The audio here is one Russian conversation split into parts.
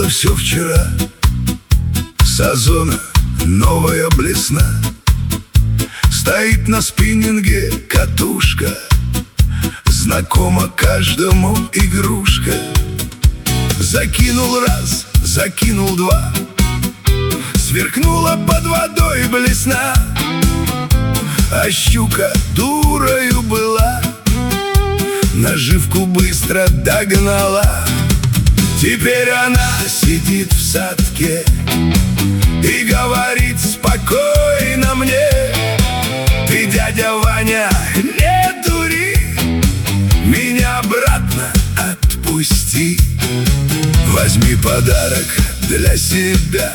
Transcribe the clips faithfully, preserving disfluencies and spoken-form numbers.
было все вчера. С Озона новая блесна. Стоит на спиннинге катушка, знакома каждому игрушка. Закинул раз, закинул два, сверкнула под водой блесна. А щука дурою была, наживку быстро догнала. Теперь она сидит в садке и говорит спокойно мне: ты, дядя Ваня, не дури, меня обратно отпусти. Возьми подарок для себя,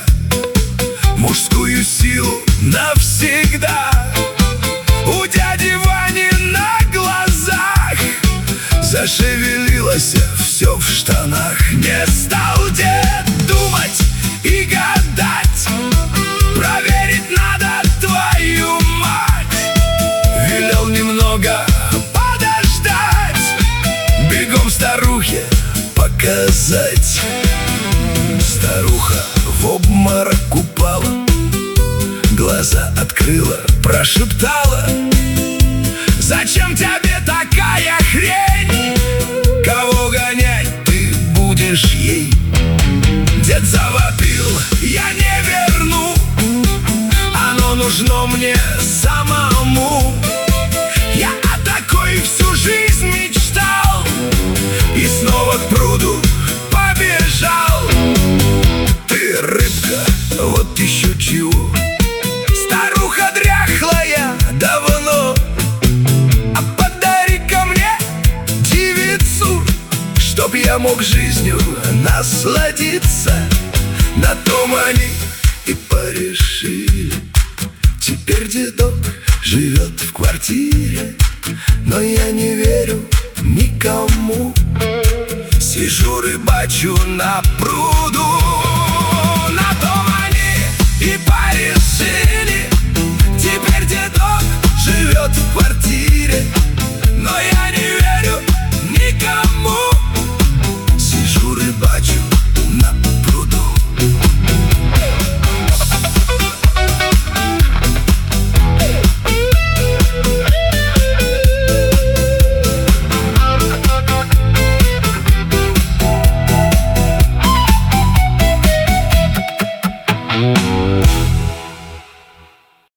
мужскую силу навсегда. У дяди Вани на глазах зашевелилось все в штанах. Не стал дед думать и гадать, проверить надо твою мать. Велел немного подождать, бегом старухе показать. Старуха в обморок упала, глаза открыла, прошептала: зачем тебе такая хрень? Кого гонять ты будешь ей? Дед завопил: я не верну, оно нужно мне самому. Я о такой всю жизнь мечтал и снова к пруду побежал. Ты, рыбка, вот еще чего, старуха дряхлая давно, а подари-ка мне девицу, чтоб я мог жизнью насладиться. На том они и порешили. Теперь дедок живет в квартире, но я не верю никому. Сижу, рыбачу на пруду. На том они и порешили. Теперь дедок живет в квартире, но я не верю никому. Сижу, рыбачу на пруду. Mm-hmm.